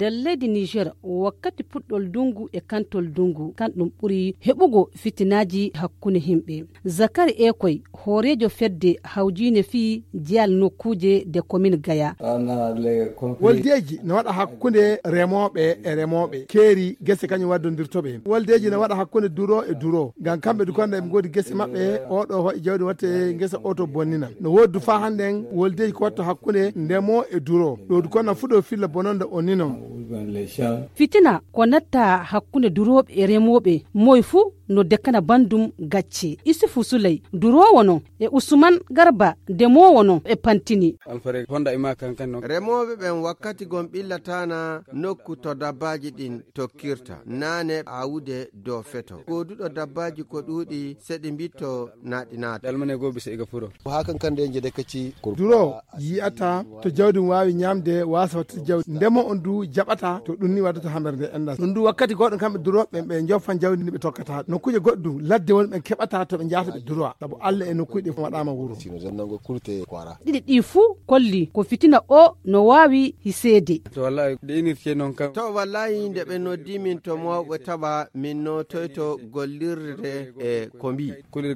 nder leydi Niger wakkati puɗɗol dungu e kantol dungu kan ɗum ɓuri heɓugo fitinaji hakkunde himɓe. Zakari Ekoy horejo fedde hawjine fi jiyal nokkuje de commune Gaya. Woldeji ne waɗa hakkunde remoɓe e remoɓe keeri gese kañum waddondirtoɓe. Woldeji ne waɗa hakkunde duro e duro ngam kamɓe du konda ɓe godi gese maɓɓe oɗo hoƴ jawdi watte gese oto bonnina no woddu fa handen woldeji ko watta hakkunde ndemo e duro ɗo du konna fuɗo filla bononde o ninon. Fitina ko natta hakkunde duroɓe e remoɓe moy fu no dekkana bandum gacce. Isufu Suley durowo non e Usman Garba demowo non e pantini. Remoɓe ɓen wakkati gon ɓillatana nokku to dabbaji ɗin tokkirta nane awude dow feto goduɗo dabbaji ko ɗuuɗi seɗi bitto naɗinata hakan kande jede kaci duro yi'ata to jawdi wawi ñamde wasa watta jawdi ndemo on du jaɓata to ɗum ni waddata hamerde endas ɗum du wakkati goɗɗo kamɓe duroɓe ɓe joffan jawdi ndi ɓe tokkata nokkuje goɗɗum ladde woni ɓe keɓata to ɓe jahata ɓe durowa saabu Allah e nokkuji ɗi waɗama wuuro ɗiɗi ɗi fuu kolli ko fitina o no wawi hisede. To wallahi nde ɓe noddimin to mawɓe taɓa min notoyto gollirde e ko mbi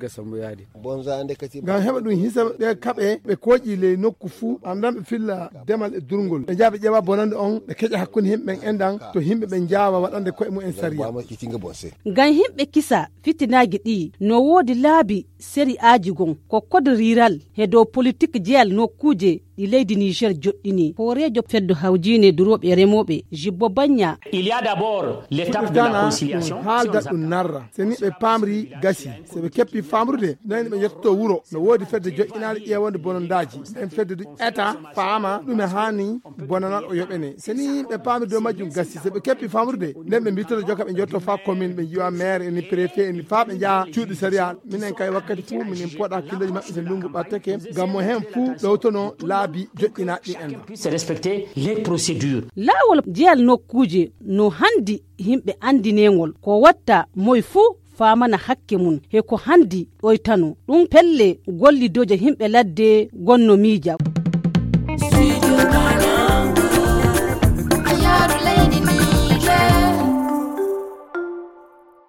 ngam heɓa ɗum hisa ɓe kaɓe ɓe koƴi le nokku fuu andan ɓe filla demal e durgol ɓe jaa ɓe ƴewa bonande on ɓe keƴa hakkunde himɓe ɓen endan to himɓe ɓe jawa waɗande koye mumen sariya. Ngam himɓe kisa fitinaji ɗi no woodi laabi série aji gon ko code rural he dow politique jeyal nokkuje ɗi leydi Niger joɗɗini. Horejo feddo hawjine duroɓe remoɓe Jibbo Bagna. Il y a d'abord l'étape de la conciliation. Haalda ɗum narra seni ɓe pamri gasi so ɓe keppi famrude nani ɓe yettoto wuuro no woodi fedde joƴƴinaɗe ƴewonde bonondaji en fedde du eta faama ɗum e hani bonanal o yoɓene seni ɓe pamri dow majjum gasi so ɓe keppi famrude nden ɓe mbittoto joka ɓe jotto fa commune ɓe jiwa maire eni préfet eni fa ɓe jaa cuuɗi saria minen kay wakkati fuu minen poɗa hakkillaji maɓɓe so ndungu ɓattake ngam mo hen fuu ɗowtono laabi joƴƴinaɗi en respecter les procédures. Laawol jeyal nokkuje no handi himɓe andinegol ko watta moy fuu famana hakke mun he ko handi ɗoytano ɗum pelle gollidoje himɓe ladde gonno miija.